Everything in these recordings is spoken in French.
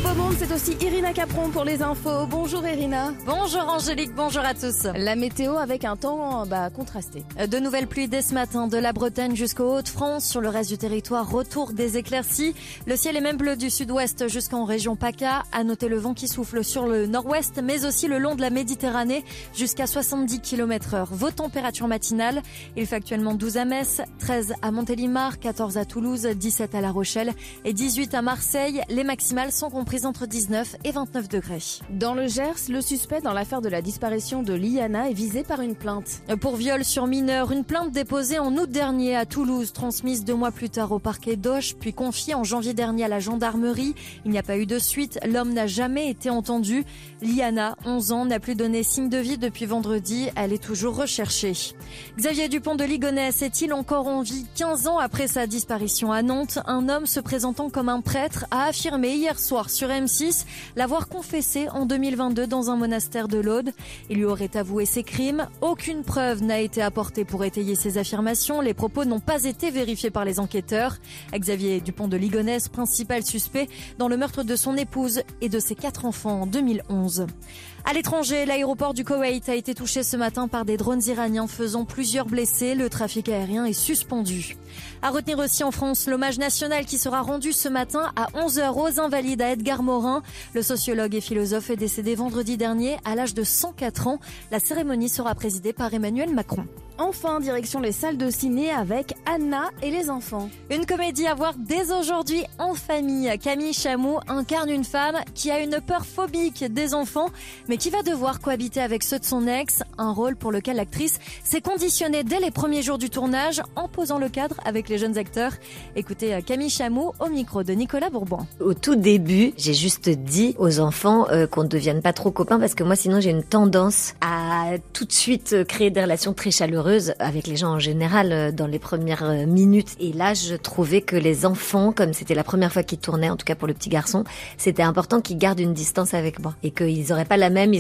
beau monde, c'est aussi Irina Capron pour les infos. Bonjour Irina. Bonjour Angélique, bonjour à tous. La météo avec un temps contrasté. De nouvelles pluies dès ce matin, de la Bretagne jusqu'aux Hauts-de-France. Sur le reste du territoire, retour des éclaircies. Le ciel est même bleu du sud-ouest jusqu'en région PACA. À noter le vent qui souffle sur le nord-ouest, mais aussi le long de la Méditerranée jusqu'à 70 km/h. Vos températures matinales, il fait actuellement 12 à Metz, 13 à Montélimar, 14 à Toulouse, 17 à La Rochelle et 18 à Marseille. Les maximales sont comprises entre 19 et 29 degrés. Dans le Gers, le suspect dans l'affaire de la disparition de Liana est visé par une plainte. Pour viol sur mineur, une plainte déposée en août dernier à Toulouse, transmise 2 mois plus tard au parquet d'Auch, puis confiée en janvier dernier à la gendarmerie. Il n'y a pas eu de suite, l'homme n'a jamais été entendu. Liana, 11 ans, n'a plus donné signe de vie depuis vendredi, elle est toujours recherchée. Xavier Dupont de Ligonnès est-il encore en vie 15 ans après sa disparition à Nantes? Un homme se présentant comme un prêtre a affirmé hier soir sur M6 l'avoir confessé en 2022 dans un monastère de l'Aude. Il lui aurait avoué ses crimes. Aucune preuve n'a été apportée pour étayer ses affirmations. Les propos n'ont pas été vérifiés par les enquêteurs. Xavier Dupont de Ligonnès, principal suspect dans le meurtre de son épouse et de ses 4 enfants en 2011. À l'étranger, l'aéroport du Koweït a été touché ce matin par des drones iraniens faisant plusieurs blessés. Le trafic aérien est suspendu. À retenir aussi en France l'hommage national qui sera rendu ce matin à 11h aux Invalides à Edgar Morin. Le sociologue et philosophe est décédé vendredi dernier à l'âge de 104 ans. La cérémonie sera présidée par Emmanuel Macron. Enfin, direction les salles de ciné avec Anna et les enfants. Une comédie à voir dès aujourd'hui en famille. Camille Chamou incarne une femme qui a une peur phobique des enfants, mais qui va devoir cohabiter avec ceux de son ex. Un rôle pour lequel l'actrice s'est conditionnée dès les premiers jours du tournage en posant le cadre avec les jeunes acteurs. Écoutez Camille Chamou au micro de Nicolas Bourbon. Au tout début, j'ai juste dit aux enfants qu'on ne devienne pas trop copains parce que moi sinon j'ai une tendance à tout de suite créer des relations très chaleureuses avec les gens en général dans les premières minutes. Et là, je trouvais que les enfants, comme c'était la première fois qu'ils tournaient, en tout cas pour le petit garçon, c'était important qu'ils gardent une distance avec moi. Et qu'ils auraient pas la même,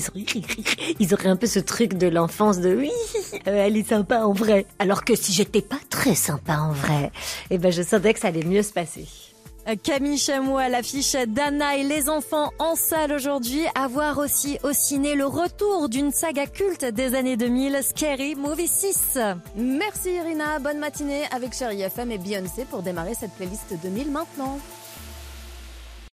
ils auraient un peu ce truc de l'enfance de oui, elle est sympa en vrai. Alors que si j'étais pas très sympa en vrai, je sentais que ça allait mieux se passer. Camille Chamou à l'affiche d'Anna et les enfants en salle aujourd'hui. À voir aussi au ciné le retour d'une saga culte des années 2000, Scary Movie 6. Merci Irina, bonne matinée avec Chérie FM et Beyoncé pour démarrer cette playlist 2000 maintenant.